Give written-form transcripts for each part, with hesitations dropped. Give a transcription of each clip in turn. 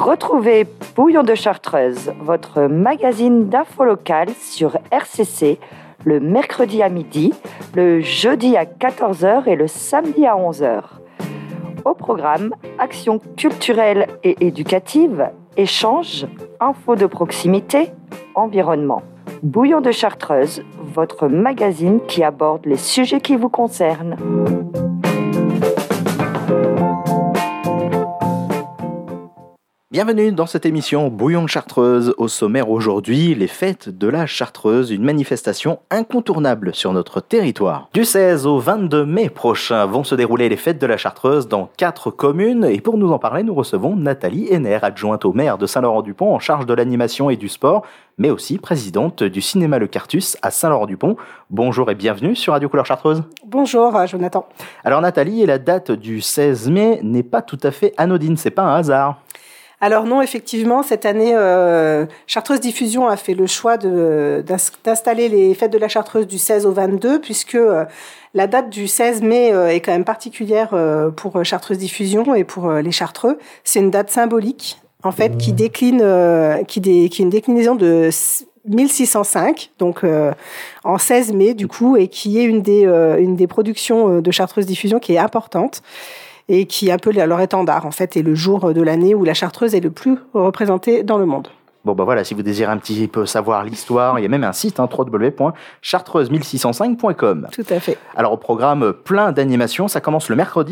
Retrouvez Bouillon de Chartreuse, votre magazine d'info locale sur RCC, le mercredi à midi, le jeudi à 14h et le samedi à 11h. Au programme, actions culturelles et éducatives, échanges, infos de proximité, environnement. Bouillon de Chartreuse, votre magazine qui aborde les sujets qui vous concernent. Bienvenue dans cette émission Bouillon de Chartreuse. Au sommaire aujourd'hui, les fêtes de la Chartreuse, une manifestation incontournable sur notre territoire. Du 16 au 22 mai prochain vont se dérouler les fêtes de la Chartreuse dans 4 communes. Et pour nous en parler, nous recevons Nathalie Henner, adjointe au maire de Saint-Laurent-du-Pont en charge de l'animation et du sport, mais aussi présidente du cinéma Le Cartus à Saint-Laurent-du-Pont. Bonjour et bienvenue sur Radio Couleur Chartreuse. Bonjour Jonathan. Alors Nathalie, la date du 16 mai n'est pas tout à fait anodine, c'est pas un hasard. Alors non, effectivement, cette année, Chartreuse Diffusion a fait le choix d'installer les fêtes de la Chartreuse du 16 au 22, puisque la date du 16 mai est quand même particulière pour Chartreuse Diffusion et pour les Chartreux. C'est une date symbolique, en fait, qui décline, qui est une déclinaison de 1605, donc en 16 mai du coup, et qui est une des productions de Chartreuse Diffusion qui est importante. Et qui est un peu leur étendard, en fait, est le jour de l'année où la Chartreuse est le plus représentée dans le monde. Bon, bah voilà, si vous désirez un petit peu savoir l'histoire, il y a même un site, www.chartreuse1605.com. Tout à fait. Alors, au programme, plein d'animations. Ça commence le mercredi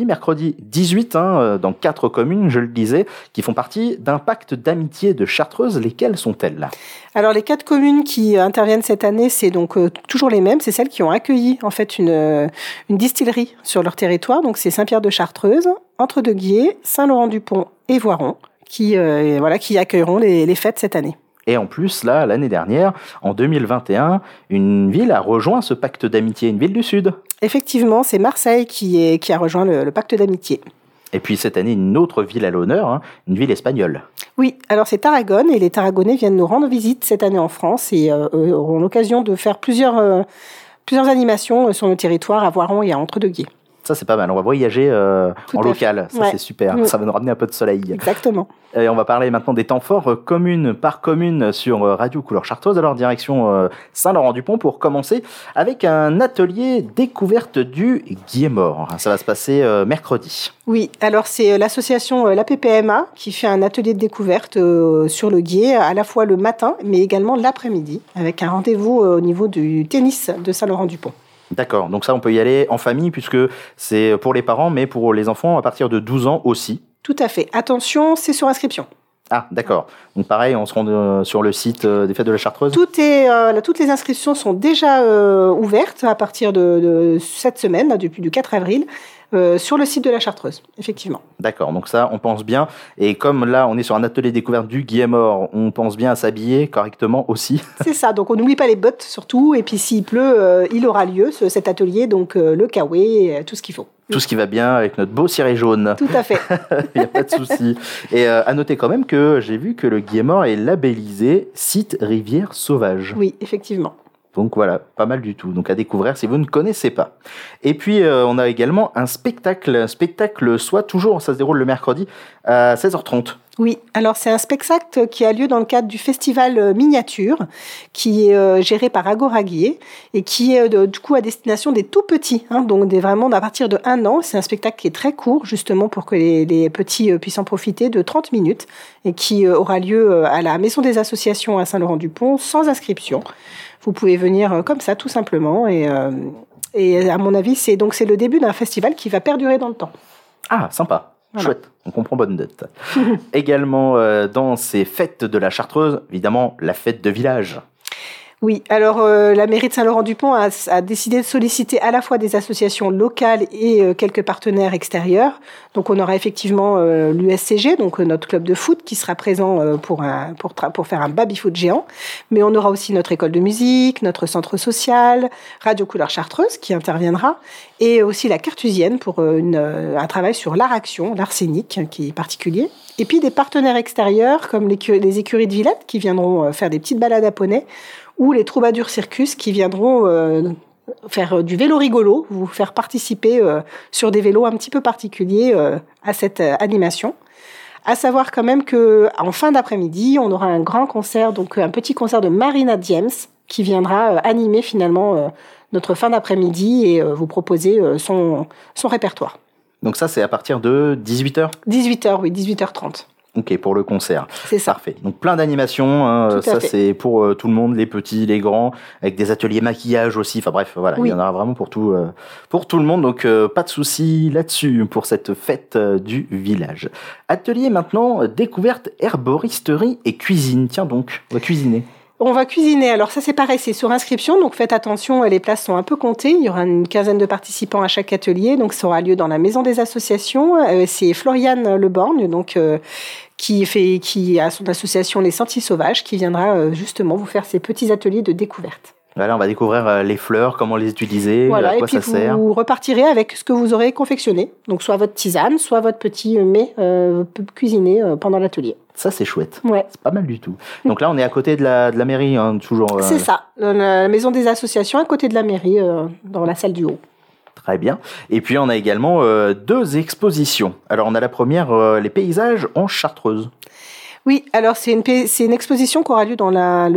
18, dans 4 communes, je le disais, qui font partie d'un pacte d'amitié de Chartreuse. Lesquelles sont-elles ? Alors, les 4 communes qui interviennent cette année, c'est donc toujours les mêmes. C'est celles qui ont accueilli, en fait, une distillerie sur leur territoire. Donc, c'est Saint-Pierre-de-Chartreuse, Entre-deux-Guiers, Saint-Laurent-du-Pont et Voiron, qui accueilleront les fêtes cette année. Et en plus, là, l'année dernière, en 2021, une ville a rejoint ce pacte d'amitié, une ville du Sud. Effectivement, c'est Marseille qui a rejoint le pacte d'amitié. Et puis cette année, une autre ville à l'honneur, une ville espagnole. Oui, alors c'est Tarragone, et les Tarragonais viennent nous rendre visite cette année en France et auront l'occasion de faire plusieurs animations sur le territoire à Voiron et à Entre-deux-Guiers. Ça, c'est pas mal. On va voyager en local. Ça, c'est super. Ça va nous ramener un peu de soleil. Exactement. Et on va parler maintenant des temps forts, commune par commune, sur Radio Couleur Chartreuse. Alors, direction Saint-Laurent-du-Pont pour commencer avec un atelier découverte du Guillemort. Ça va se passer mercredi. Oui, alors c'est l'association l'APPMA qui fait un atelier de découverte sur le Guier, à la fois le matin, mais également l'après-midi, avec un rendez-vous au niveau du tennis de Saint-Laurent-du-Pont. D'accord, donc ça on peut y aller en famille puisque c'est pour les parents mais pour les enfants à partir de 12 ans aussi. Tout à fait, attention, c'est sur inscription. Ah d'accord, donc pareil on se rend sur le site des Fêtes de la Chartreuse. Toutes les inscriptions sont déjà ouvertes à partir de cette semaine, là, depuis le 4 avril. Sur le site de la Chartreuse, effectivement. D'accord, donc ça, on pense bien. Et comme là, on est sur un atelier découverte du Guillemort, on pense bien à s'habiller correctement aussi. C'est ça, donc on n'oublie pas les bottes surtout. Et puis s'il pleut, il aura lieu cet atelier, donc le kawaii, tout ce qu'il faut. Tout ce qui va bien avec notre beau ciré jaune. Tout à fait. Il n'y a pas de souci. Et à noter quand même que j'ai vu que le Guillemort est labellisé site rivière sauvage. Oui, effectivement. Donc voilà, pas mal du tout. Donc à découvrir si vous ne connaissez pas. Et puis on a également un spectacle soit toujours, ça se déroule le mercredi à 16h30. Oui, alors c'est un spectacle qui a lieu dans le cadre du festival Miniature, qui est géré par Agora Guier et qui est du coup à destination des tout petits, donc vraiment à partir de 1 an. C'est un spectacle qui est très court justement pour que les petits puissent en profiter, de 30 minutes, et qui aura lieu à la Maison des Associations à Saint-Laurent-du-Pont sans inscription. Vous pouvez venir comme ça tout simplement et à mon avis c'est le début d'un festival qui va perdurer dans le temps. Ah sympa. Voilà. Chouette, on comprend bonne note. Également, dans ces fêtes de la Chartreuse, évidemment, la fête de village. Oui, alors la mairie de Saint-Laurent-du-Pont a décidé de solliciter à la fois des associations locales et quelques partenaires extérieurs. Donc on aura effectivement l'USCG, donc notre club de foot, qui sera présent pour faire un baby-foot géant. Mais on aura aussi notre école de musique, notre centre social, Radio Couleur Chartreuse qui interviendra, et aussi la Cartusienne pour un travail sur l'art-action, l'art scénique qui est particulier. Et puis des partenaires extérieurs comme les écuries de Villette qui viendront faire des petites balades à poney, ou les Troubadours Circus qui viendront faire du vélo rigolo, vous faire participer sur des vélos un petit peu particuliers à cette animation. À savoir quand même que en fin d'après-midi, on aura un grand concert, donc un petit concert de Marina James qui viendra animer finalement notre fin d'après-midi et vous proposer son répertoire. Donc ça, c'est à partir de 18h ? 18h, oui, 18h30. Ok, pour le concert. C'est ça. Parfait. Donc plein d'animations, hein, ça fait. c'est pour tout le monde, les petits, les grands, avec des ateliers maquillage aussi. Enfin bref, voilà, Oui. il y en aura vraiment pour tout le monde. Donc pas de souci là-dessus pour cette fête du village. Atelier maintenant, découverte, herboristerie et cuisine. Tiens donc, on va cuisiner. On va cuisiner. Alors ça, c'est pareil, c'est sur inscription. Donc faites attention, les places sont un peu comptées. Il y aura une quinzaine de participants à chaque atelier. Donc ça aura lieu dans la maison des associations. C'est Floriane Leborgne, donc qui a son association Les Sentiers Sauvages, qui viendra justement vous faire ces petits ateliers de découverte. Voilà, on va découvrir les fleurs, comment les utiliser, voilà, à quoi ça sert. Et puis vous repartirez avec ce que vous aurez confectionné. Donc soit votre tisane, soit votre petit mets cuisiné pendant l'atelier. Ça, c'est chouette. Ouais. C'est pas mal du tout. Donc là, on est à côté de la mairie, hein, toujours. C'est ça, la maison des associations à côté de la mairie, dans la salle du haut. Très bien. Et puis, on a également 2 expositions. Alors, on a la première, les paysages en Chartreuse. Oui, alors c'est une exposition qui aura lieu dans la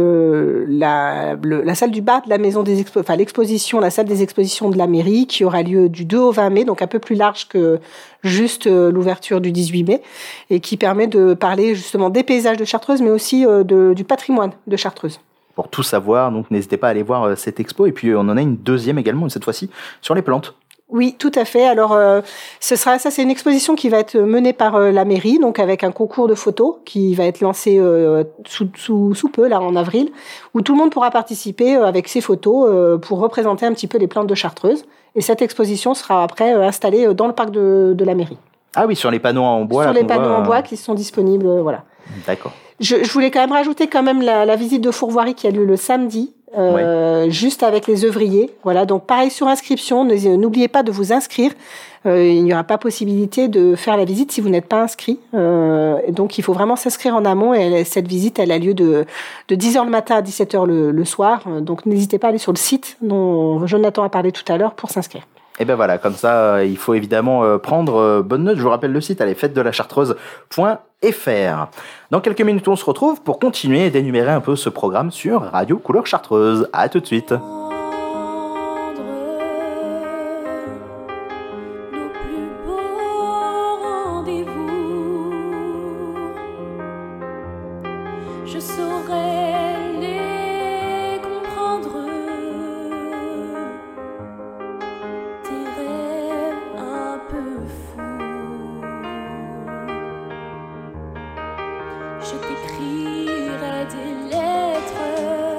salle du bas de la maison des l'exposition, la salle des expositions de la mairie, qui aura lieu du 2 au 20 mai, donc un peu plus large que juste l'ouverture du 18 mai, et qui permet de parler justement des paysages de Chartreuse, mais aussi du patrimoine de Chartreuse. Pour tout savoir, donc n'hésitez pas à aller voir cette expo. Et puis, on en a une deuxième également, cette fois-ci, sur les plantes. Oui, tout à fait. Alors, c'est une exposition qui va être menée par la mairie, donc avec un concours de photos qui va être lancé sous peu, là, en avril, où tout le monde pourra participer avec ses photos pour représenter un petit peu les plantes de Chartreuse. Et cette exposition sera après installée dans le parc de la mairie. Ah oui, sur les panneaux en bois. Sur les panneaux en bois qui sont disponibles, voilà. D'accord. Je voulais quand même rajouter la visite de fourvoirie qui a lieu le samedi. Juste avec les œuvriers. Voilà, donc pareil sur inscription, n'oubliez pas de vous inscrire. Il n'y aura pas possibilité de faire la visite si vous n'êtes pas inscrit. Donc il faut vraiment s'inscrire en amont et cette visite, elle a lieu de 10h le matin à 17h le soir. Donc n'hésitez pas à aller sur le site dont Jonathan a parlé tout à l'heure pour s'inscrire. Et ben voilà, comme ça, il faut évidemment prendre bonne note. Je vous rappelle le site, allez, fêtesdeLaChartreuse.fr. Dans quelques minutes, on se retrouve pour continuer d'énumérer un peu ce programme sur Radio Couleur Chartreuse. À tout de suite. Je saurais les comprendre. Tes rêves un peu fous. Je t'écrirai des lettres.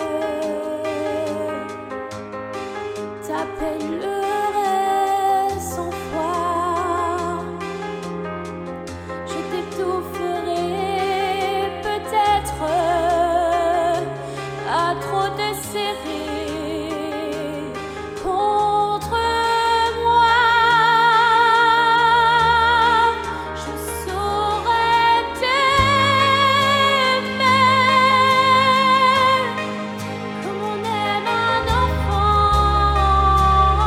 T'appellerai sans foi. Je t'étoufferai peut-être à trop te serrer contre moi. Je saurais t'aimer comme on aime un enfant.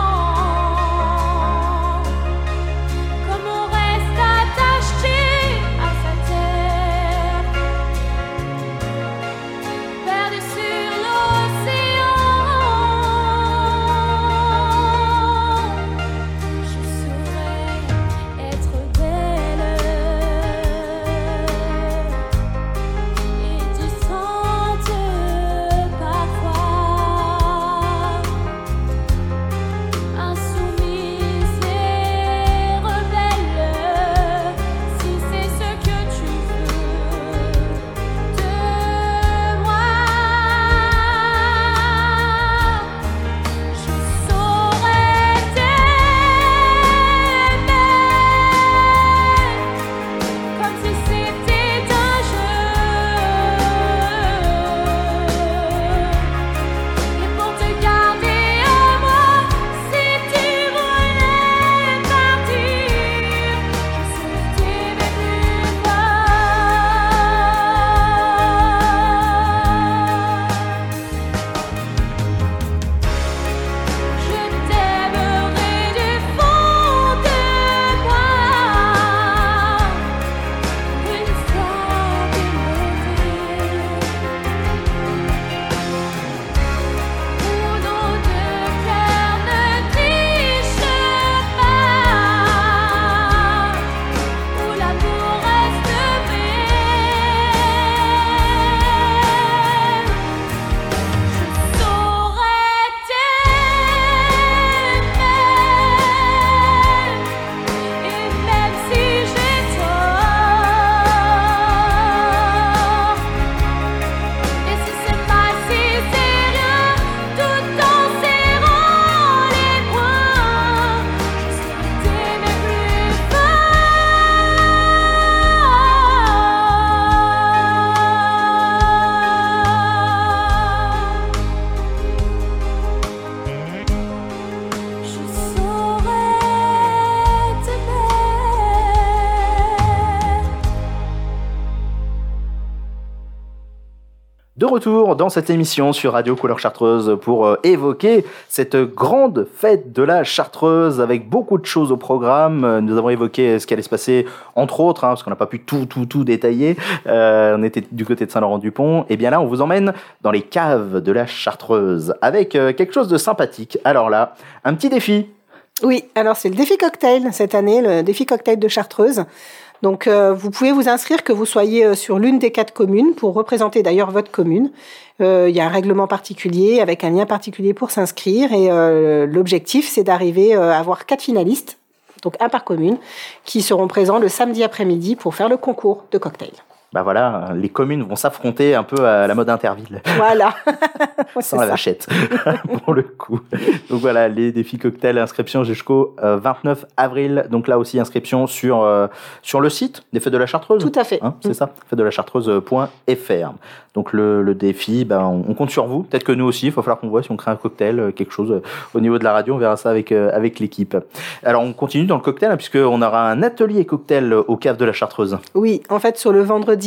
retour dans cette émission sur Radio Couleur Chartreuse pour évoquer cette grande fête de la Chartreuse avec beaucoup de choses au programme. Nous avons évoqué ce qui allait se passer, entre autres, parce qu'on n'a pas pu tout détailler. On était du côté de Saint-Laurent-du-Pont. Et bien là, on vous emmène dans les caves de la Chartreuse avec quelque chose de sympathique. Alors là, un petit défi. Oui, alors c'est le défi cocktail cette année, le défi cocktail de Chartreuse. Donc, vous pouvez vous inscrire, que vous soyez sur l'une des 4 communes, pour représenter d'ailleurs votre commune. Il y a un règlement particulier, avec un lien particulier pour s'inscrire. Et l'objectif, c'est d'arriver à avoir 4 finalistes, donc un par commune, qui seront présents le samedi après-midi pour faire le concours de cocktail. Bah voilà, les communes vont s'affronter un peu à la mode Interville. Voilà. Sans la vachette, pour le coup. Donc voilà, les défis cocktails, inscription jusqu'au 29 avril. Donc là aussi, inscription sur le site des Fêtes de la Chartreuse. Tout à fait. C'est ça, fêtesdelarchartreuse.fr. Donc le défi, on compte sur vous. Peut-être que nous aussi, il va falloir qu'on voit si on crée un cocktail, quelque chose au niveau de la radio. On verra ça avec l'équipe. Alors on continue dans le cocktail, puisqu'on aura un atelier cocktail au cave de la Chartreuse. Oui, en fait, sur le vendredi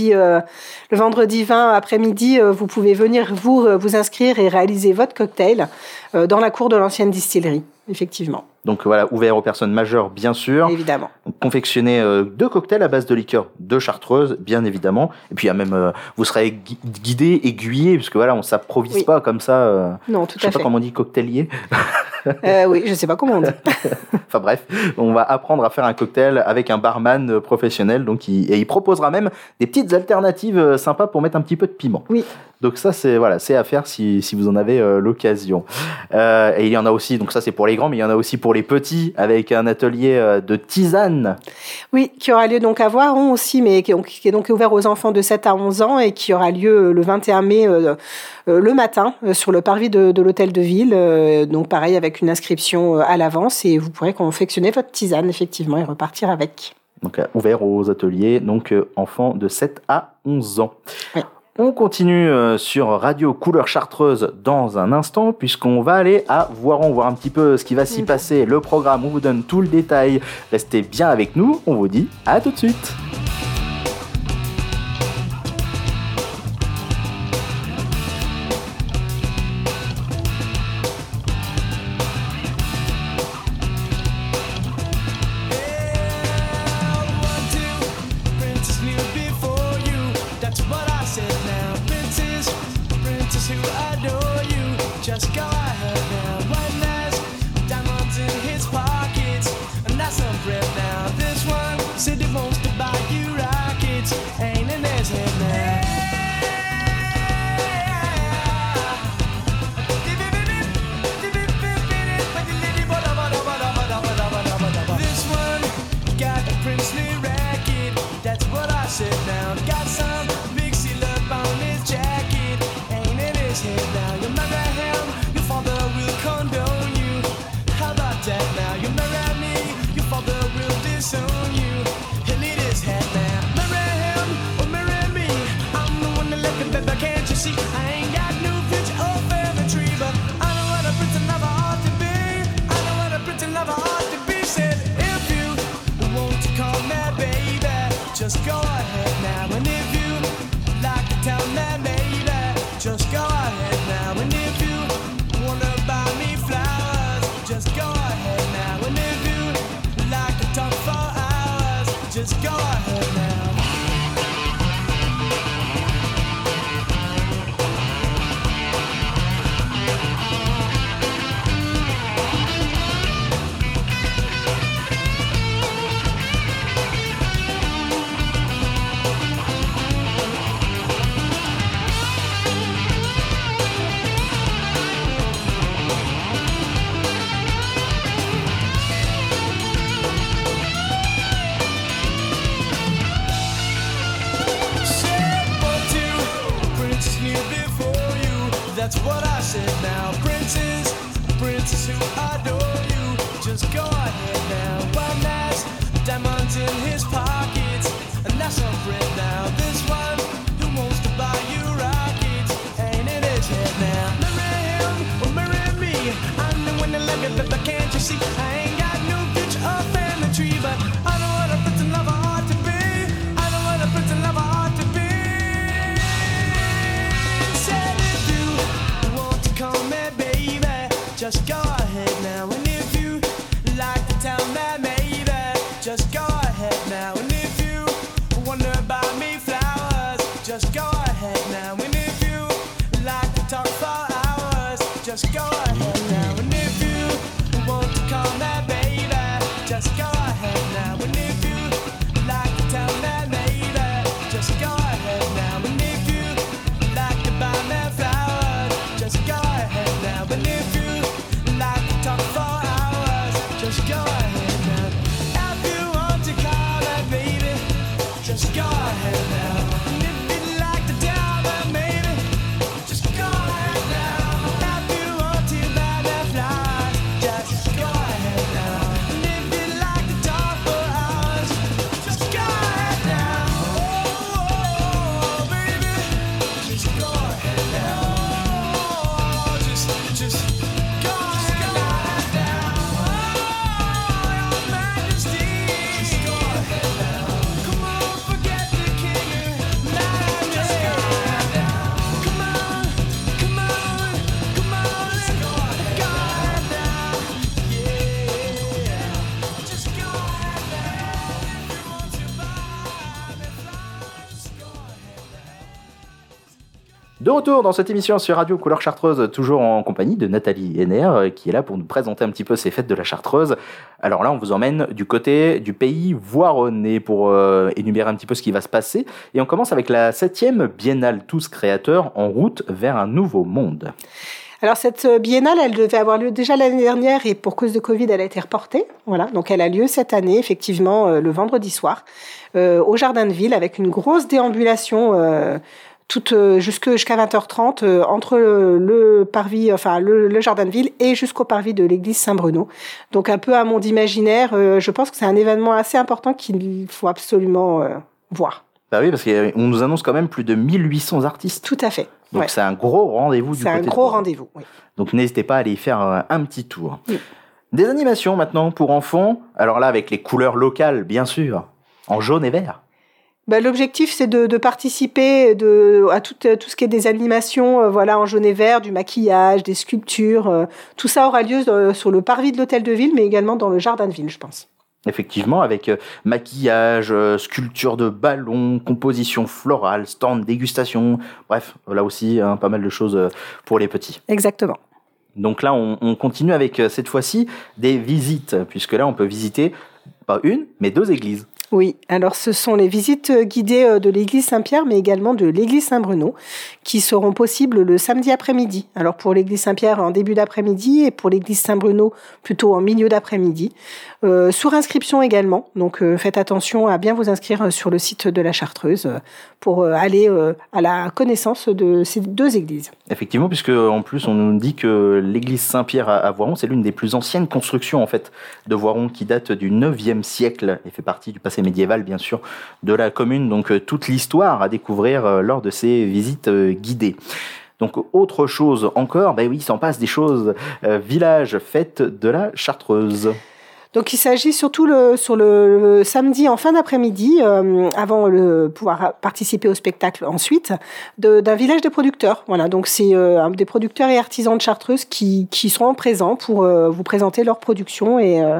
20 après-midi, vous pouvez venir vous inscrire et réaliser votre cocktail dans la cour de l'ancienne distillerie, effectivement. Donc voilà, ouvert aux personnes majeures, bien sûr. Évidemment. Donc, confectionner 2 cocktails à base de liqueur de Chartreuse, bien évidemment. Et puis il y a même, vous serez guidé, aiguillé, parce que voilà, on s'improvise pas comme ça. Non, tout à fait. Je sais pas comment on dit, cocktailier. Oui, je sais pas comment on dit. Enfin bref, on va apprendre à faire un cocktail avec un barman professionnel, donc il proposera même des petites alternatives sympas pour mettre un petit peu de piment. Oui. Donc ça, c'est à faire si vous en avez l'occasion. Et il y en a aussi, donc ça c'est pour les grands, mais il y en a aussi pour les petits, avec un atelier de tisane. Oui, qui aura lieu donc à Voiron aussi, mais qui est donc ouvert aux enfants de 7 à 11 ans et qui aura lieu le 21 mai le matin sur le parvis de l'hôtel de ville. Donc pareil, avec une inscription à l'avance, et vous pourrez confectionner votre tisane effectivement et repartir avec. Donc ouvert aux ateliers, donc enfants de 7 à 11 ans. Oui. On continue sur Radio Couleur Chartreuse dans un instant, puisqu'on va aller à Voiron, voir un petit peu ce qui va s'y passer, le programme, on vous donne tout le détail. Restez bien avec nous, on vous dit à tout de suite. That's what I said now. Princess, princess who adore you. Just go ahead now. One has diamonds in his pockets, and that's a friend now. This one who wants to buy you rockets ain't in his head now. Marry him or marry me. I'm the one that love you, but can't you see? I ain't got no future or family tree, but I know what a prince and lover ought to be. I know what a prince and lover ought to be. Say just go ahead now. And if you like to tell me maybe, just go ahead now. And if you wonder about me flowers, just go ahead now. And if you like to talk for hours, just go ahead now. And if you want to call me baby, just go ahead now. And if you like to tell me maybe, just go ahead now. And if you like to buy me flowers, just go ahead now. And if you like to talk for hours, just go ahead now. If you want to call me baby, just go ahead now. And if you'd like to tell me maybe, just go ahead now. If you want to buy me flowers, just go ahead now. And if you'd like to talk for hours, just go ahead now. Oh, baby, just go ahead now. Oh, just go ahead now. Oh, your majesty, just go ahead now. Come on, forget the king and night. Just go ahead now. Come on, come on, come on, let's go ahead now. Yeah, just go ahead now. If you want to buy me flowers, just go ahead now. De retour dans cette émission sur Radio Couleur Chartreuse, toujours en compagnie de Nathalie Henner, qui est là pour nous présenter un petit peu ces fêtes de la Chartreuse. Alors là, on vous emmène du côté du pays voironnais pour énumérer un petit peu ce qui va se passer. Et on commence avec la 7e Biennale Tous Créateurs, en route vers un nouveau monde. Alors cette biennale, elle devait avoir lieu déjà l'année dernière et pour cause de Covid, elle a été reportée. Voilà, donc elle a lieu cette année, effectivement, le vendredi soir, au Jardin de Ville, avec une grosse déambulation jusqu'à 20h30 entre le parvis, enfin le Jardin de Ville et jusqu'au parvis de l'église Saint-Bruno. Donc un peu un monde imaginaire. Je pense que c'est un événement assez important qu'il faut absolument voir. Bah oui, parce qu'on nous annonce quand même plus de 1800 artistes. Tout à fait. Donc Ouais. c'est un gros rendez-vous du côté C'est un de gros Voiron. rendez-vous. Oui. Donc n'hésitez pas à aller y faire un petit tour. Oui. Des animations maintenant pour enfants. Alors là, avec les couleurs locales, bien sûr, en jaune et vert. Bah, l'objectif, c'est de participer à tout ce qui est des animations, voilà, en jaune et vert, du maquillage, des sculptures. Tout ça aura lieu sur le parvis de l'hôtel de ville, mais également dans le Jardin de Ville, je pense. Effectivement, avec maquillage, sculpture de ballons, composition florale, stand, dégustation. Bref, là aussi, pas mal de choses pour les petits. Exactement. Donc là, on continue avec cette fois-ci des visites, puisque là, on peut visiter pas une, mais 2 églises. Oui, alors ce sont les visites guidées de l'église Saint-Pierre, mais également de l'église Saint-Bruno, qui seront possibles le samedi après-midi. Alors pour l'église Saint-Pierre en début d'après-midi et pour l'église Saint-Bruno plutôt en milieu d'après-midi. Sur inscription également, donc faites attention à bien vous inscrire sur le site de la Chartreuse pour aller à la connaissance de ces 2 églises. Effectivement, puisque en plus on nous dit que l'église Saint-Pierre à Voiron, c'est l'une des plus anciennes constructions en fait de Voiron, qui date du 9e siècle et fait partie du passé médiéval bien sûr de la commune. Donc toute l'histoire à découvrir lors de ces visites guidées. Donc autre chose encore, ben oui, il s'en passe des choses. Village fête de la Chartreuse. Donc il s'agit surtout sur le samedi en fin d'après-midi, avant de pouvoir participer au spectacle ensuite, d'un village des producteurs. Voilà, donc c'est des producteurs et artisans de Chartreuse qui seront présents pour vous présenter leur production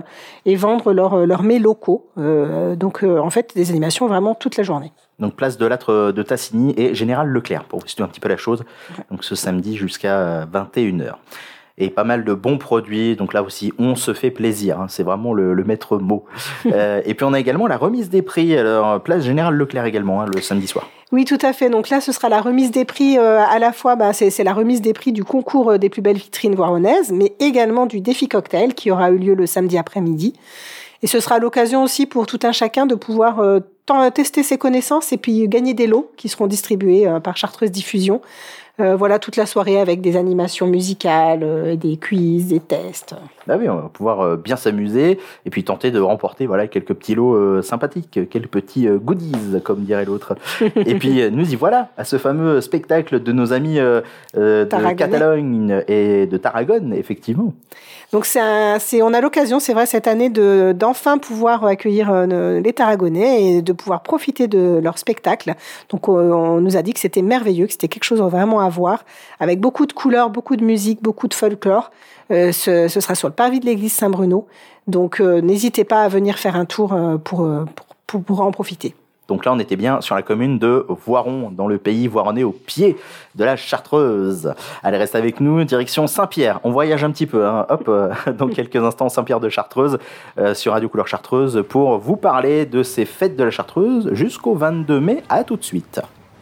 et vendre leurs mets locaux. Donc en fait des animations vraiment toute la journée. Donc place de l'âtre de Tassigny et Général Leclerc, pour vous situer un petit peu la chose. Donc ce samedi jusqu'à 21h. Et pas mal de bons produits, donc là aussi on se fait plaisir, hein. C'est vraiment le maître mot. Et puis on a également la remise des prix, alors place Général Leclerc également, hein, le samedi soir. Oui, tout à fait. Donc là, ce sera la remise des prix à la fois, c'est la remise des prix du concours des plus belles vitrines voironnaises, mais également du défi cocktail qui aura eu lieu le samedi après-midi. Et ce sera l'occasion aussi pour tout un chacun de pouvoir tester ses connaissances et puis gagner des lots qui seront distribués par Chartreuse Diffusion. Voilà, toute la soirée avec des animations musicales, des quiz, des tests. Bah oui, on va pouvoir bien s'amuser et puis tenter de remporter quelques petits lots sympathiques, quelques petits goodies, comme dirait l'autre. Et puis nous y voilà, à ce fameux spectacle de nos amis de Catalogne et de Tarragone, effectivement. Donc on a l'occasion, c'est vrai, cette année d'enfin pouvoir accueillir les Tarragonais et de pouvoir profiter de leur spectacle. Donc on nous a dit que c'était merveilleux, que c'était quelque chose vraiment à voir, avec beaucoup de couleurs, beaucoup de musique, beaucoup de folklore. Ce sera sur le parvis de l'église Saint-Bruno. Donc, n'hésitez pas à venir faire un tour pour en profiter. Donc là, on était bien sur la commune de Voiron, dans le pays voironnais, au pied de la Chartreuse. Allez, reste avec nous, direction Saint-Pierre. On voyage un petit peu, hein. Hop, dans quelques instants, Saint-Pierre de Chartreuse, sur Radio Couleur Chartreuse, pour vous parler de ces fêtes de la Chartreuse jusqu'au 22 mai. À tout de suite.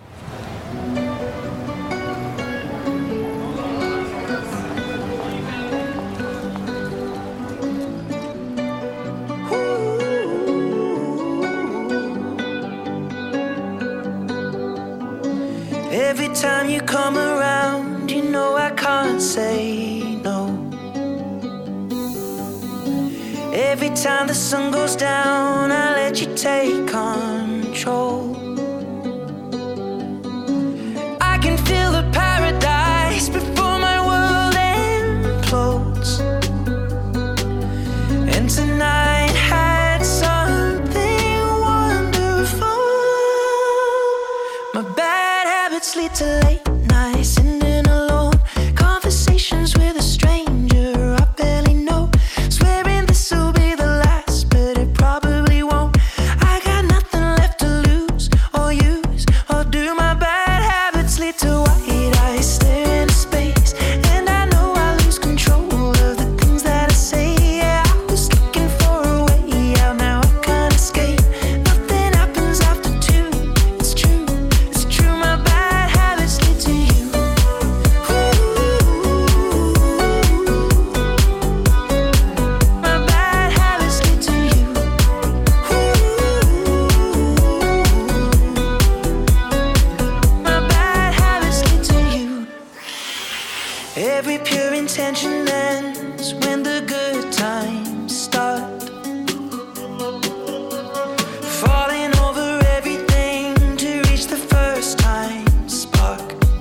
Every time you come around, you know I can't say no. Every time the sun goes down, I let you take control. I can feel the paradise before my world implodes. And tonight had something wonderful. My bad habits lead to late nights, sitting alone. Conversations with a stranger I barely know. Swearing this will be the last, but it probably won't. I got nothing left to lose or use or do. My bad habits lead to white eyes stare into space, and I know I lose control of the things that I say. Yeah, I was looking for a way out, now I can't escape. Nothing happens after two. It's true, it's true. My bad habits lead to you. My bad habits lead to you. My bad habits lead to you. Every pure intention ends when the good times start. Falling over everything to reach the first time spark.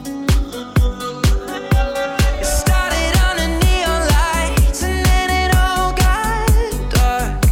It started under neon lights and then it all got dark.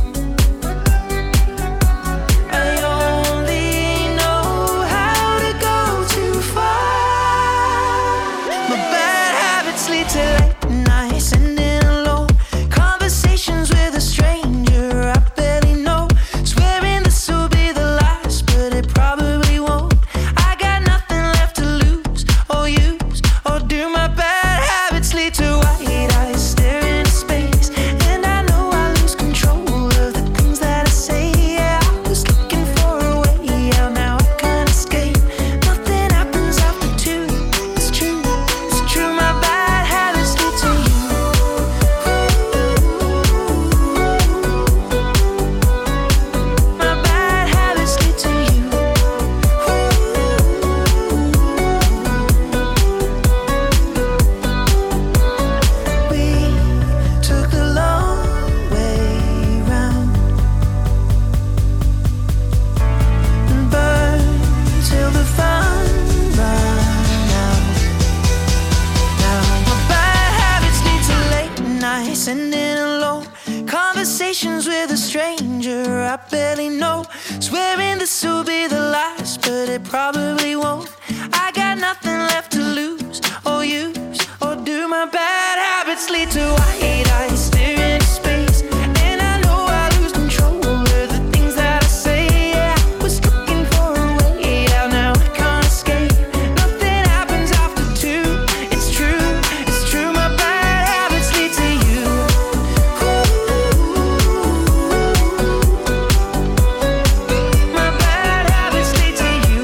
I only know how to go too far. My bad habits lead to late nights, sitting alone. Conversations with a stranger I barely know. Swearing this will be the last, but it probably won't. I got nothing left to lose or use or do. My bad habits lead to white eyes stare into space, and I know I lose control of the things that I say. Yeah, I was looking for a way out, now I can't escape. Nothing happens after two. It's true, it's true. My bad habits lead to you. My bad habits lead to you. We took the long way round and burned till the fun ran out. Now my bad habits lead to late nights, sitting alone. Conversations with a stranger I barely know. Swearing this will be the last, but it probably won't. I got nothing left to lose or use or do. My bad habits lead to white eyes stare into space, and I know I lose control of the things that I say. Yeah, I was looking for a way out, now I can't escape. Nothing happens after two. It's true, it's true. My bad habits lead to you. My bad habits lead to you.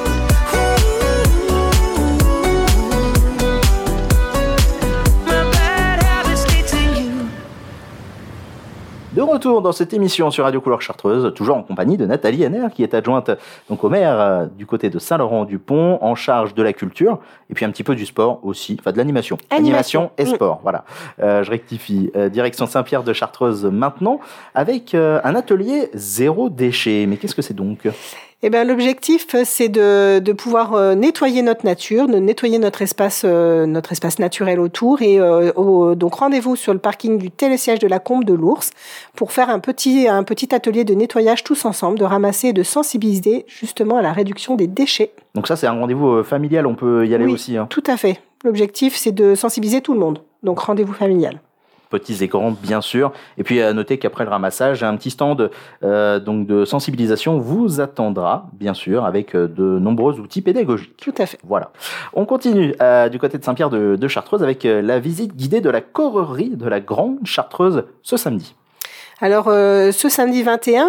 My bad habits lead to you. De retour dans cette émission sur Radio Couleur Chartreuse, toujours en compagnie de Nathalie Henner, qui est adjointe donc au maire du côté de Saint-Laurent-du-Pont, en charge de la culture, et puis un petit peu du sport aussi, enfin de l'animation. Animation et sport, voilà. Je rectifie. Direction Saint-Pierre de Chartreuse maintenant, avec un atelier zéro déchet. Mais qu'est-ce que c'est donc ? Eh ben, l'objectif, c'est de pouvoir nettoyer notre nature, de nettoyer notre espace naturel autour. Et donc, rendez-vous sur le parking du télésiège de la Combe de l'Ours pour faire un petit atelier de nettoyage tous ensemble, de ramasser et de sensibiliser justement à la réduction des déchets. Donc ça, c'est un rendez-vous familial, on peut y aller Oui, aussi. Hein. Tout à fait. L'objectif, c'est de sensibiliser tout le monde. Donc, rendez-vous familial. Petits et grands, bien sûr. Et puis, à noter qu'après le ramassage, un petit stand donc de sensibilisation vous attendra, bien sûr, avec de nombreux outils pédagogiques. Tout à fait. Voilà. On continue du côté de Saint-Pierre de Chartreuse avec la visite guidée de la chorerie de la Grande Chartreuse ce samedi. Alors, ce samedi 21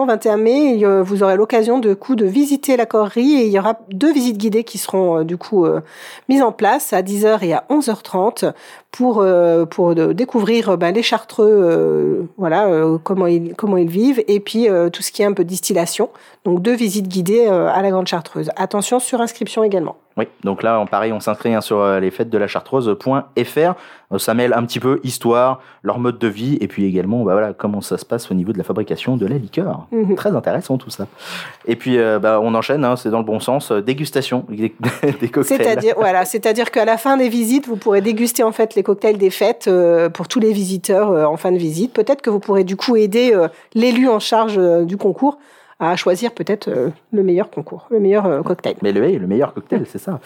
mai, vous aurez l'occasion de visiter la chorerie et il y aura 2 visites guidées qui seront mises en place à 10h et à 11h30 pour découvrir les Chartreux, comment ils vivent et puis tout ce qui est un peu distillation. Donc 2 visites guidées à la Grande Chartreuse. Attention, sur inscription également. Oui, donc là, pareil, on s'inscrit sur lesfêtesdelachartreuse.fr. Ça mêle un petit peu histoire, leur mode de vie, et puis également, comment ça se passe au niveau de la fabrication de la liqueur. Très intéressant tout ça. Et puis, on enchaîne, c'est dans le bon sens, dégustation des cocktails. C'est-à-dire qu'à la fin des visites, vous pourrez déguster en fait les cocktails des fêtes pour tous les visiteurs en fin de visite. Peut-être que vous pourrez du coup aider l'élu en charge du concours à choisir peut-être le meilleur cocktail. Mais le meilleur cocktail, c'est ça.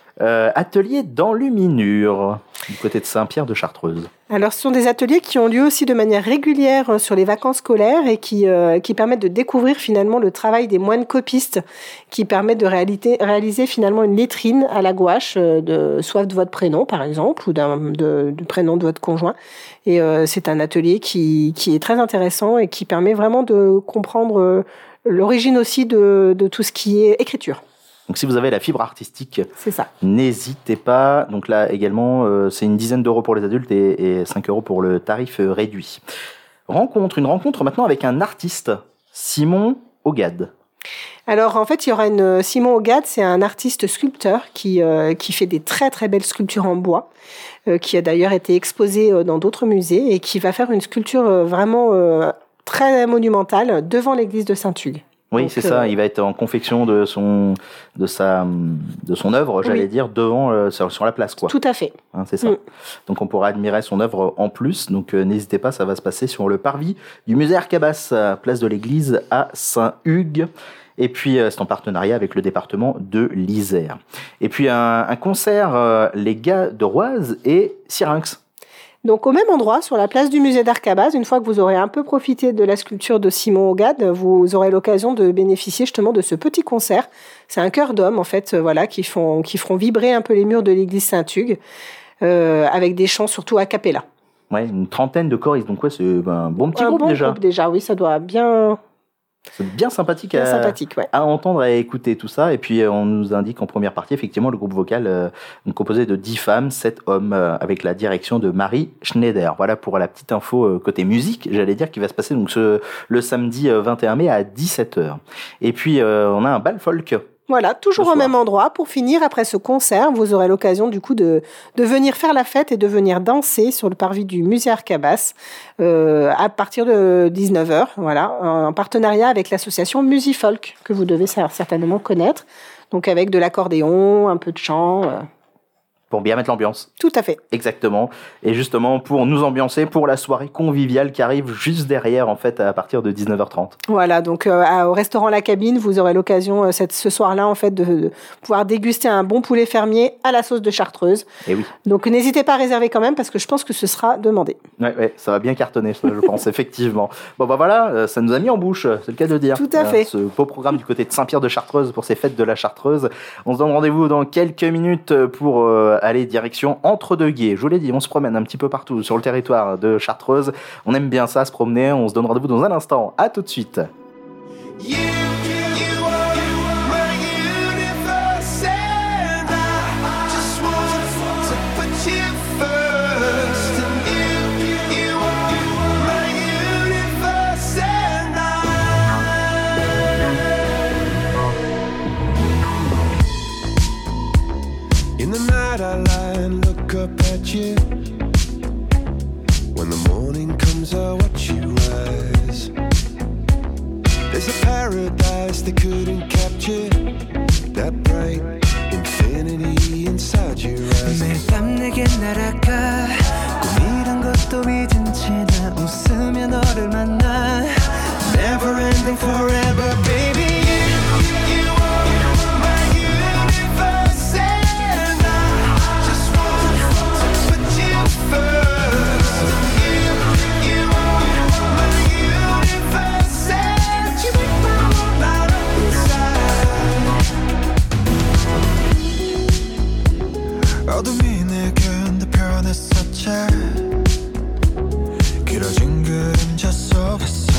Atelier d'enluminure du côté de Saint-Pierre de Chartreuse. Alors, ce sont des ateliers qui ont lieu aussi de manière régulière sur les vacances scolaires et qui permettent de découvrir finalement le travail des moines copistes qui permettent de réaliser finalement une lettrine à la gouache, soit de votre prénom par exemple ou du prénom de votre conjoint. Et c'est un atelier qui est très intéressant et qui permet vraiment de comprendre l'origine aussi de tout ce qui est écriture. Donc si vous avez la fibre artistique, c'est ça. N'hésitez pas. Donc là également, c'est une dizaine d'euros pour les adultes et 5 euros pour le tarif réduit. Une rencontre maintenant avec un artiste, Simon Ogade. Alors en fait, il y aura Simon Ogade, c'est un artiste sculpteur qui fait des très très belles sculptures en bois, qui a d'ailleurs été exposée dans d'autres musées et qui va faire une sculpture vraiment très monumentale devant l'église de Saint-Hugues. Oui, donc, c'est ça. Il va être en confection de son œuvre, j'allais dire, devant sur la place, quoi. Tout à fait. C'est ça. Donc on pourra admirer son œuvre en plus. Donc n'hésitez pas, ça va se passer sur le parvis du musée Arcabas, place de l'église à Saint-Hugues. Et puis c'est en partenariat avec le département de l'Isère. Et puis un concert, les gars de Roise et Syrinx. Donc au même endroit, sur la place du musée d'Arcabas, une fois que vous aurez un peu profité de la sculpture de Simon Ogade, vous aurez l'occasion de bénéficier justement de ce petit concert. C'est un chœur d'hommes en fait, qui feront vibrer un peu les murs de l'église Saint-Hugues, avec des chants surtout a cappella. Ouais, une trentaine de choristes, donc c'est un bon petit groupe déjà. Groupe déjà, oui, ça doit bien. C'est bien sympathique, à entendre et à écouter tout ça. Et puis, on nous indique en première partie, effectivement, le groupe vocal composé de 10 femmes, 7 hommes, avec la direction de Marie Schneider. Voilà pour la petite info côté musique, j'allais dire, qui va se passer donc le samedi 21 mai à 17h. Et puis, on a un bal folk. Voilà, toujours au même endroit. Pour finir, après ce concert, vous aurez l'occasion du coup de venir faire la fête et de venir danser sur le parvis du musée Arcabas à partir de 19h, voilà, en partenariat avec l'association Musifolk, que vous devez certainement connaître. Donc avec de l'accordéon, un peu de chant. Pour bien mettre l'ambiance. Tout à fait. Exactement. Et justement, pour nous ambiancer pour la soirée conviviale qui arrive juste derrière, en fait, à partir de 19h30. Voilà, donc au restaurant La Cabine, vous aurez l'occasion ce soir-là, en fait, de pouvoir déguster un bon poulet fermier à la sauce de Chartreuse. Et oui. Donc n'hésitez pas à réserver quand même, parce que je pense que ce sera demandé. Ouais, ça va bien cartonner, je pense, effectivement. Bon, voilà, ça nous a mis en bouche, c'est le cas de dire. Tout à fait. Ce beau programme du côté de Saint-Pierre de Chartreuse pour ces fêtes de la Chartreuse. On se donne rendez-vous dans quelques minutes pour aller direction Entre-deux-Guiers. Je vous l'ai dit, on se promène un petit peu partout sur le territoire de Chartreuse. On aime bien ça, se promener. On se donne rendez-vous dans un instant. À tout de suite. In the night I lie and look up at you. When the morning comes I watch you rise. There's a paradise they couldn't capture. That bright infinity inside your eyes. 매일 밤 내게 날아가 꿈이란 것도 잊은 채 나 웃으며 너를 만나 Never ending forever baby You are my universe and I just want to put you first You are my universe and you make my world light up inside 어둠이 내겐 더 변했었지 길어진 그림자 속에서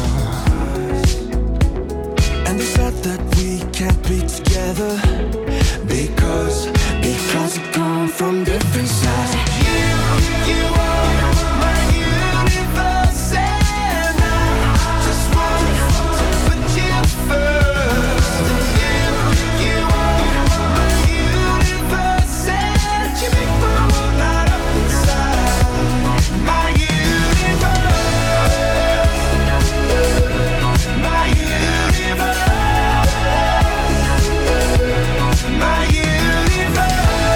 And they said that we can't be together Because we come from different sides You are my universe and I just want to put you first You are my universe and you make my world light up inside My universe My universe My universe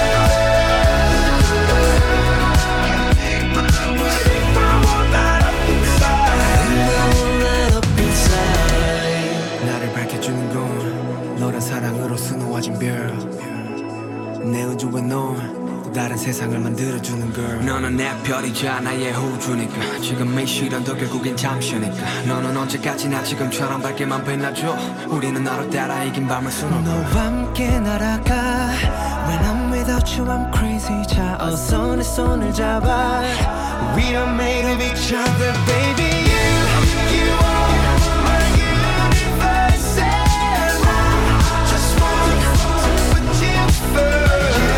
나를 밝혀주는 건 너란 사랑으로 수놓아진 별 내 우주에 넌 또 다른 세상을 만들어주는 걸 너는 내 별이자 나의 호주니까 지금 이 시련도 결국엔 잠시니까 너는 언제까지나 지금처럼 밝게만 빛나줘 우리는 너를 따라 이긴 밤을 수놓아 너와 함께 날아가 When I'm without you I'm crazy 자 어서 내 손을 잡아 We are made of each other baby You are my universe and I just want to put you first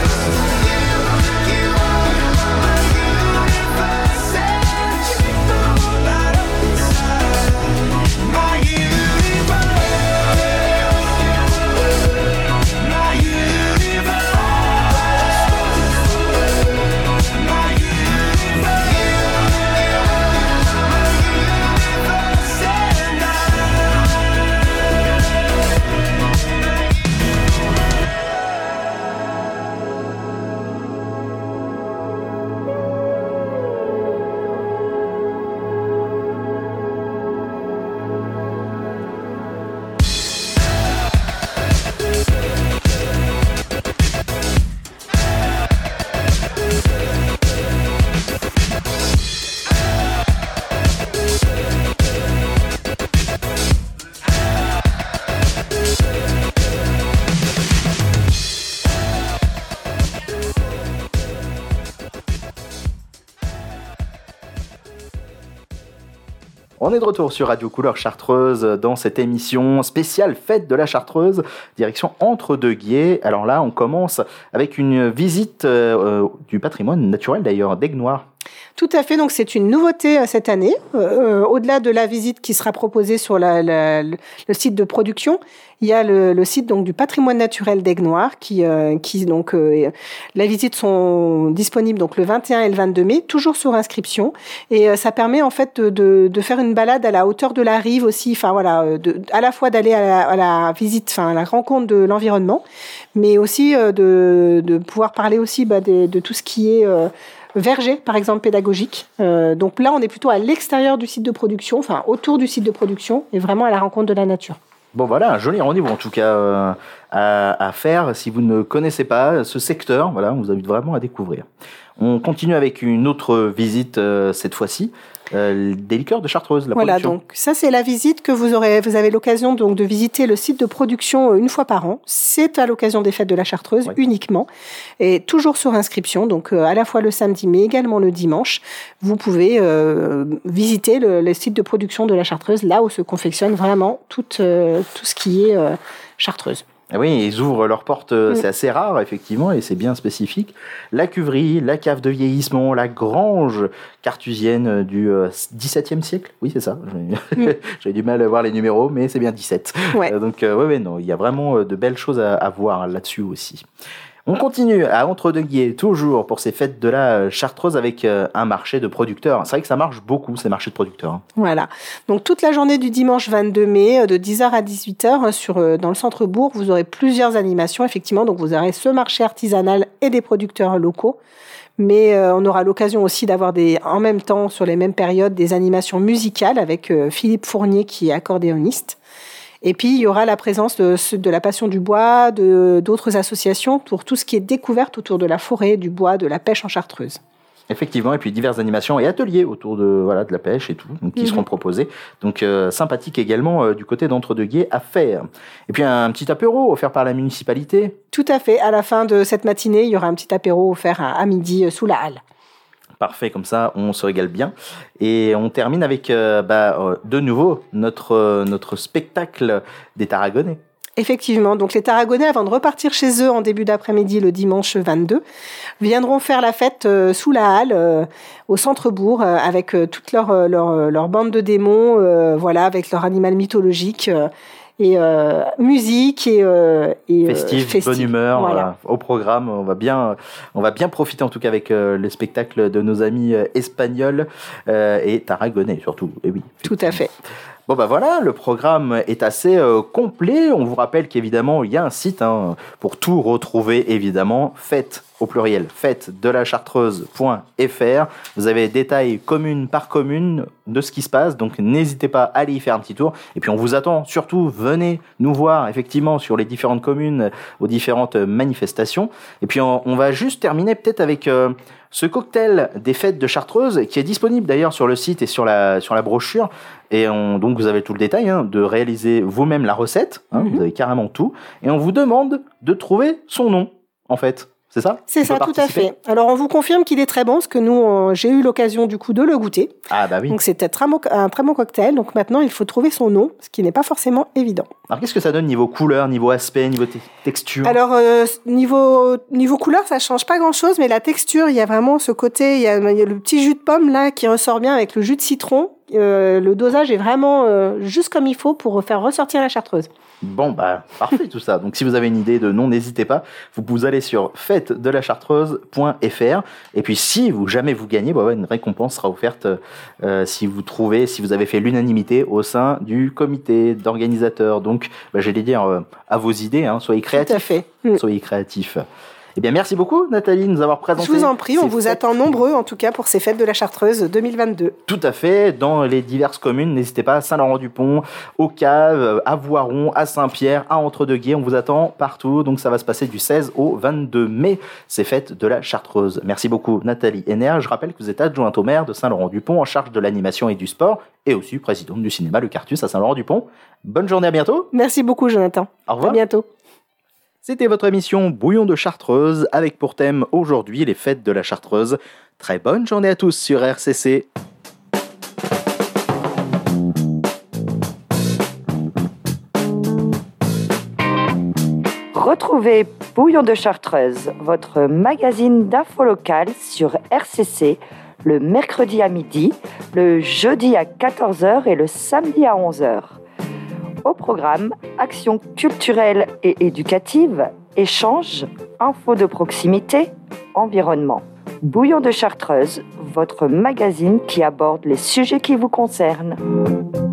You are my universe and you make my world light up inside My universe My universe My universe On est de retour sur Radio Couleur Chartreuse dans cette émission spéciale Fête de la Chartreuse, direction Entre-deux-Guiers. Alors là, on commence avec une visite du patrimoine naturel d'ailleurs d'Aigues-Noires. Tout à fait, donc c'est une nouveauté cette année. Au-delà de la visite qui sera proposée sur le site de production, il y a le site donc du patrimoine naturel d'Aigues-Noires qui donc la visite sont disponibles donc le 21 et le 22 mai, toujours sur inscription, et ça permet en fait de faire une balade à la hauteur de la rive aussi, enfin voilà, à la fois d'aller à la visite, enfin à la rencontre de l'environnement, mais aussi de pouvoir parler aussi de tout ce qui est verger, par exemple, pédagogique. Donc là, on est plutôt à l'extérieur du site de production, enfin autour du site de production, et vraiment à la rencontre de la nature. Bon voilà, un joli rendez-vous en tout cas à faire si vous ne connaissez pas ce secteur. Voilà, on vous invite vraiment à découvrir. On continue avec une autre visite cette fois-ci, des liqueurs de Chartreuse, la production. Donc ça c'est la visite que vous avez l'occasion donc de visiter le site de production une fois par an. C'est à l'occasion des fêtes de la Chartreuse uniquement, et toujours sur inscription. Donc à la fois le samedi mais également le dimanche, vous pouvez visiter le site de production de la Chartreuse, là où se confectionne vraiment tout ce qui est Chartreuse. Oui, ils ouvrent leurs portes, c'est assez rare effectivement et c'est bien spécifique. La cuverie, la cave de vieillissement, la grange cartusienne du XVIIe siècle. Oui, c'est ça. J'ai du mal à voir les numéros, mais c'est bien 17. Ouais. Donc non, il y a vraiment de belles choses à voir là-dessus aussi. On continue à Entre-deux-Guiers, toujours pour ces fêtes de la Chartreuse avec un marché de producteurs. C'est vrai que ça marche beaucoup, ces marchés de producteurs. Hein. Voilà. Donc toute la journée du dimanche 22 mai, de 10h à 18h, dans le centre-bourg, vous aurez plusieurs animations, effectivement. Donc vous aurez ce marché artisanal et des producteurs locaux. Mais on aura l'occasion aussi d'avoir en même temps, sur les mêmes périodes, des animations musicales avec Philippe Fournier qui est accordéoniste. Et puis il y aura la présence de la Passion du Bois, d'autres associations pour tout ce qui est découverte autour de la forêt, du bois, de la pêche en Chartreuse. Effectivement, et puis diverses animations et ateliers autour de la pêche et tout, donc qui seront proposés. Donc sympathique également du côté d'Entre-deux-Guiers à faire. Et puis un petit apéro offert par la municipalité. Tout à fait. À la fin de cette matinée, il y aura un petit apéro offert à midi sous la halle. Parfait, comme ça on se régale bien. Et on termine avec de nouveau notre spectacle des Tarragonais. Effectivement, donc les Tarragonais, avant de repartir chez eux en début d'après-midi le dimanche 22, viendront faire la fête sous la halle, au centre-bourg, avec toute leur bande de démons, avec leur animal mythologique, et musique et festive, bonne humeur, voilà. Au programme. On va bien profiter en tout cas avec le spectacle de nos amis espagnols et tarragonais surtout. Et oui, tout à fait. Bon voilà, le programme est assez complet. On vous rappelle qu'évidemment, il y a un site pour tout retrouver, évidemment, fête au pluriel, fête-de-la-chartreuse.fr. Vous avez détails commune par commune de ce qui se passe, donc n'hésitez pas à aller y faire un petit tour. Et puis on vous attend, surtout, venez nous voir effectivement sur les différentes communes, aux différentes manifestations. Et puis on va juste terminer peut-être avec ce cocktail des fêtes de Chartreuse qui est disponible d'ailleurs sur le site et sur la brochure. Et donc vous avez tout le détail de réaliser vous-même la recette, vous avez carrément tout. Et on vous demande de trouver son nom, en fait. C'est ça ? C'est ça, tout à fait. Alors, on vous confirme qu'il est très bon, parce que nous, j'ai eu l'occasion, du coup, de le goûter. Ah, bah oui. Donc, c'était un très bon cocktail. Donc, maintenant, il faut trouver son nom, ce qui n'est pas forcément évident. Alors, qu'est-ce que ça donne niveau couleur, niveau aspect, niveau texture ? Alors, niveau couleur, ça change pas grand-chose, mais la texture, il y a vraiment ce côté, il y a le petit jus de pomme, là, qui ressort bien avec le jus de citron. Le dosage est vraiment juste comme il faut pour faire ressortir la chartreuse. Bon, parfait tout ça. Donc, si vous avez une idée de nom, n'hésitez pas. Vous allez sur fête-de-la-chartreuse.fr. Et puis, si jamais vous gagnez, une récompense sera offerte si vous avez fait l'unanimité au sein du comité d'organisateurs. Donc, j'allais dire à vos idées, soyez créatifs. Tout à fait. Soyez créatifs. Eh bien, merci beaucoup, Nathalie, de nous avoir présenté. Je vous en prie, on vous attend nombreux, en tout cas, pour ces fêtes de la Chartreuse 2022. Tout à fait, dans les diverses communes, n'hésitez pas, Saint-Laurent-du-Pont, aux Caves, à Voiron, à Saint-Pierre, à Entre-deux-Guiers, on vous attend partout. Donc, ça va se passer du 16 au 22 mai, ces fêtes de la Chartreuse. Merci beaucoup, Nathalie Henner. Je rappelle que vous êtes adjointe au maire de Saint-Laurent-du-Pont, en charge de l'animation et du sport, et aussi présidente du cinéma Le Cartus à Saint-Laurent-du-Pont. Bonne journée, à bientôt. Merci beaucoup, Jonathan. Au revoir. À bientôt. C'était votre émission Bouillon de Chartreuse avec pour thème aujourd'hui les fêtes de la Chartreuse. Très bonne journée à tous sur RCC. Retrouvez Bouillon de Chartreuse, votre magazine d'info locale sur RCC, le mercredi à midi, le jeudi à 14h et le samedi à 11h. Au programme, actions culturelles et éducatives, échanges, infos de proximité, environnement. Bouillon de Chartreuse, votre magazine qui aborde les sujets qui vous concernent.